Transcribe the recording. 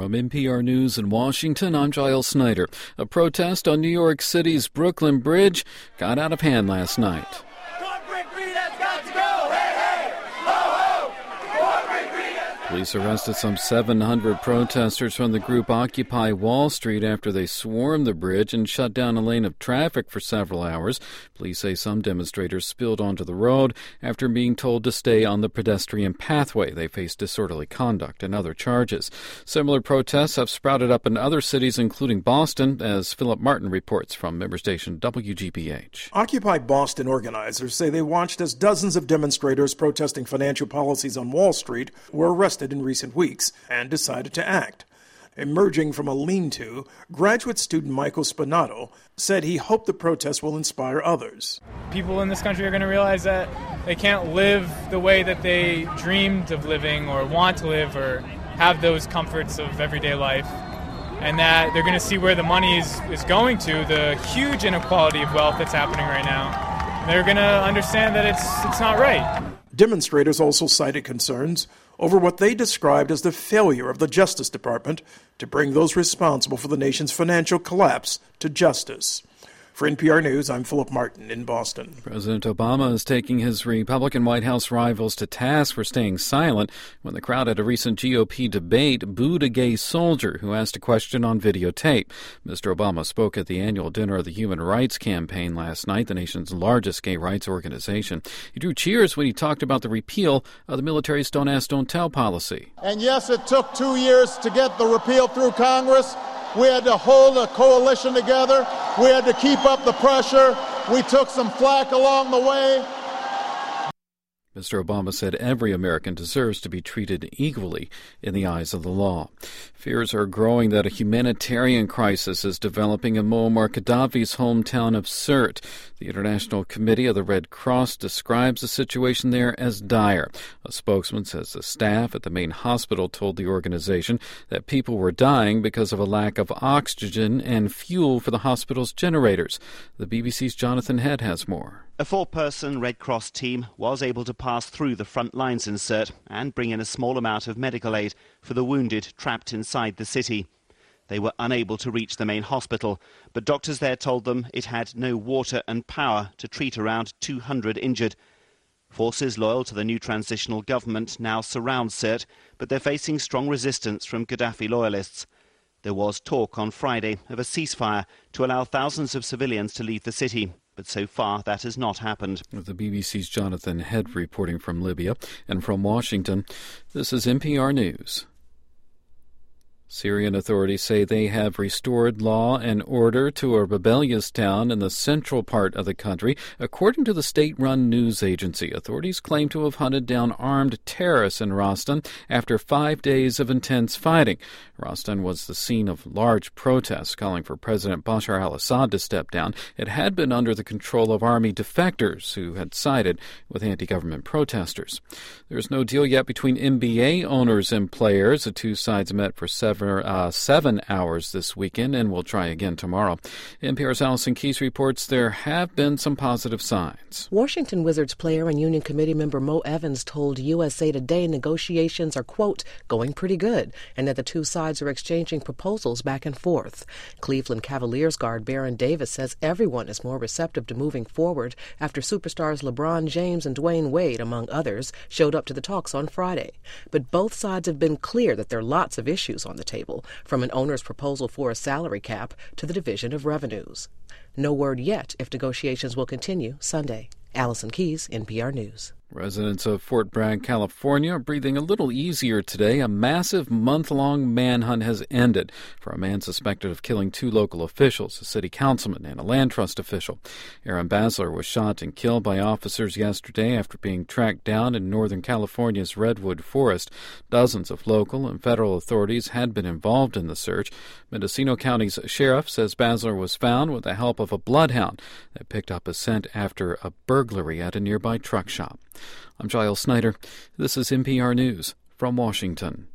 From NPR News in Washington, I'm Giles Snyder. A protest on New York City's Brooklyn Bridge got out of hand last night. Police arrested some 700 protesters from the group Occupy Wall Street after they swarmed the bridge and shut down a lane of traffic for several hours. Police say some demonstrators spilled onto the road after being told to stay on the pedestrian pathway. They faced disorderly conduct and other charges. Similar protests have sprouted up in other cities, including Boston, as Philip Martin reports from member station WGBH. Occupy Boston organizers say they watched as dozens of demonstrators protesting financial policies on Wall Street were arrested in recent weeks and decided to act. Emerging from a lean-to, graduate student Michael Spinato said he hoped the protest will inspire others. People in this country are going to realize that they can't live the way that they dreamed of living or want to live or have those comforts of everyday life, and that they're going to see where the money is going to, the huge inequality of wealth that's happening right now. They're going to understand that it's not right. Demonstrators also cited concerns over what they described as the failure of the Justice Department to bring those responsible for the nation's financial collapse to justice. For NPR News, I'm Philip Martin in Boston. President Obama is taking his Republican White House rivals to task for staying silent when the crowd at a recent GOP debate booed a gay soldier who asked a question on videotape. Mr. Obama spoke at the annual dinner of the Human Rights Campaign last night, the nation's largest gay rights organization. He drew cheers when he talked about the repeal of the military's Don't Ask, Don't Tell policy. And yes, it took 2 years to get the repeal through Congress. We had to hold a coalition together. We had to keep up the pressure. We took some flack along the way. Mr. Obama said every American deserves to be treated equally in the eyes of the law. Fears are growing that a humanitarian crisis is developing in Muammar Gaddafi's hometown of Sirte. The International Committee of the Red Cross describes the situation there as dire. A spokesman says the staff at the main hospital told the organization that people were dying because of a lack of oxygen and fuel for the hospital's generators. The BBC's Jonathan Head has more. A 4-person Red Cross team was able to pass through the front lines in Sirte and bring in a small amount of medical aid for the wounded trapped inside the city. They were unable to reach the main hospital, but doctors there told them it had no water and power to treat around 200 injured. Forces loyal to the new transitional government now surround Sirte, but they're facing strong resistance from Gaddafi loyalists. There was talk on Friday of a ceasefire to allow thousands of civilians to leave the city. But so far, that has not happened. The BBC's Jonathan Head reporting from Libya. And from Washington, this is NPR News. Syrian authorities say they have restored law and order to a rebellious town in the central part of the country. According to the state-run news agency, authorities claim to have hunted down armed terrorists in Rastan after 5 days of intense fighting. Rastan was the scene of large protests calling for President Bashar al-Assad to step down. It had been under the control of army defectors who had sided with anti-government protesters. There's no deal yet between NBA owners and players. The two sides met for 7 hours this weekend and will try again tomorrow. NPR's Allison Keyes reports there have been some positive signs. Washington Wizards player and union committee member Mo Evans told USA Today negotiations are, quote, going pretty good, and that the two sides are exchanging proposals back and forth. Cleveland Cavaliers guard Baron Davis says everyone is more receptive to moving forward after superstars LeBron James and Dwayne Wade, among others, showed up to the talks on Friday. But both sides have been clear that there are lots of issues on the table, from an owner's proposal for a salary cap to the division of revenues. No word yet if negotiations will continue Sunday. Allison Keyes, NPR News. Residents of Fort Bragg, California, are breathing a little easier today. A massive month-long manhunt has ended for a man suspected of killing 2 local officials, a city councilman and a land trust official. Aaron Basler was shot and killed by officers yesterday after being tracked down in Northern California's Redwood Forest. Dozens of local and federal authorities had been involved in the search. Mendocino County's sheriff says Basler was found with the help of a bloodhound that picked up a scent after a burglary at a nearby truck shop. I'm Giles Snyder. This is NPR News from Washington.